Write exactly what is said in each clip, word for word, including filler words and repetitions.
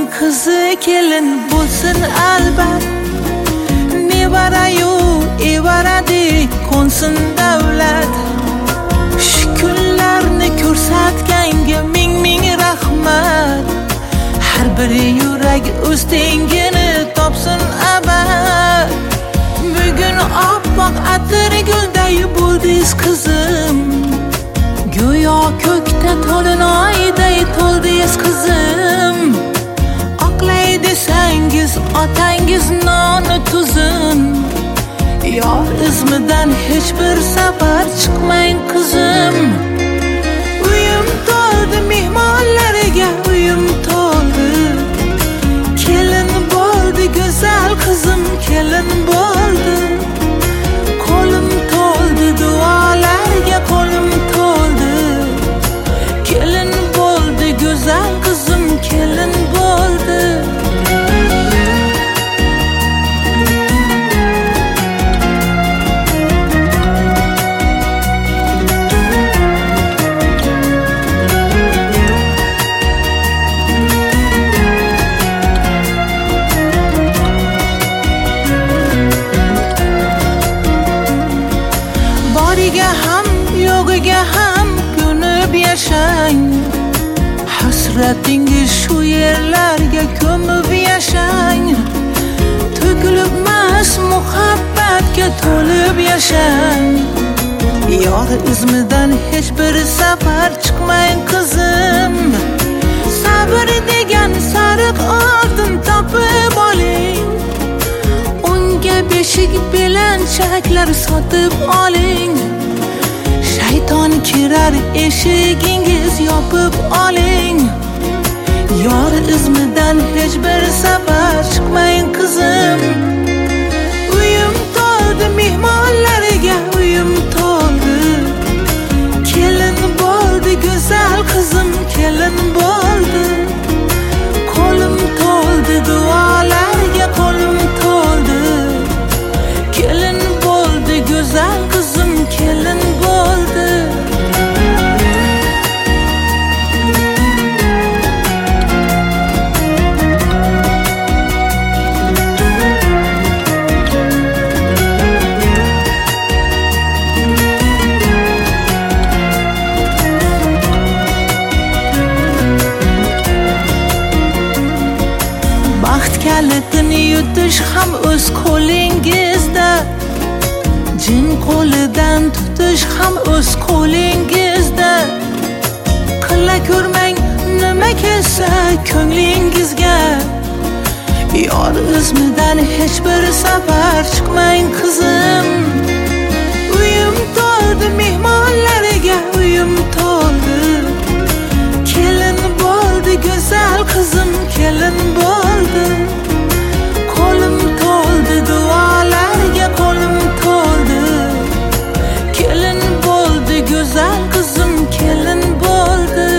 qizi kelin bo'lsin albat. Nevarayu evaradek ko'nsin davlat. Shu kunlarni ko'rsatganga ming ming rahmat. Har bir yurak o'z tengini topsin abad. Bugun oppoq atir gulday bo'ldingiz qizim. Go'yo ko'kda to'lin oyday to'ldingiz qizim. Oqlay desangiz otangiz noni tuzin. Yor izmidan hech bir safar chiqmang qizim. Uyim to'ldi mehmonlarga, uyim to'ldi. Kelin bo'ldi go'zal qizim, kelin bo'ldi. Qo'lim to'ldi duolarga, qo'lim to'ldi. Kelin bo'ldi go'zal qizim, kelin bo'ldi. Boriga ham, yo'g'iga ham ko'nib yashang. Hasratingiz shu yerlarga ko'mib yashang. To'kilibmas muhabbatga to'lib yashang. Yor izmidan hech bir safar chiqmang qizim. Sabr degan sariq oltin topib oling. Unga beshik belanchaklar sotib oling. Shayton kirar eshigingiz yopib oling. Yor izmidan hech bir safar chiqmang qizim. Uyim to'ldi mehmonlarga, uyim to'ldi. Kelin bo'ldi go'zal qizim, kelin bo'ldi. Qo'lim to'ldi duolarga, qo'lim to'ldi. Kelin bo'ldi go'zal qizim, kelin bo'ldi. Baxt kalitini yutish ham o'z qo'lingizda. Jin qo'lidan tutish ham o'z qo'lingizda. Qila ko'rmang nima kelsa ko'nglingizga. Yor izmidan hech bir safar chiqmang qizim. Uyim to'ldi mehmonlarga, uyim to'ldi. Kelin bo'ldi go'zal qizim, kelin bo'ldi. Qo'lim to'ldi duolarga, qo'lim to'ldi. Kelin bo'ldi go'zal qizim, kelin bo'ldi.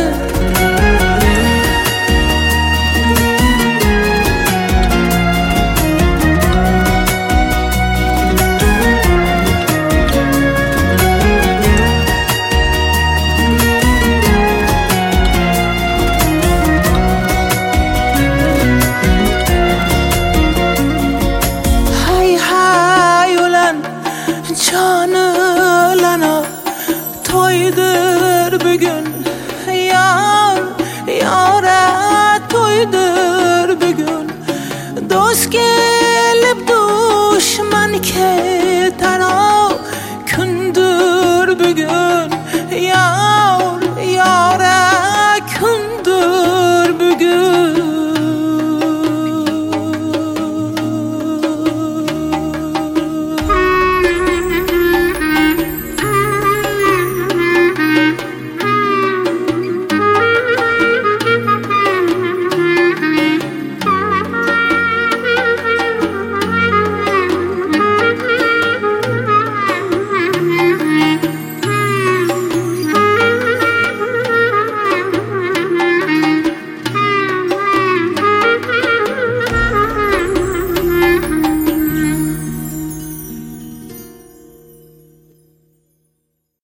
Canılana toydur bugün. Yar, yara toydur bugün. Dost gelip düşman ketar o gündür bugün. Yar, yara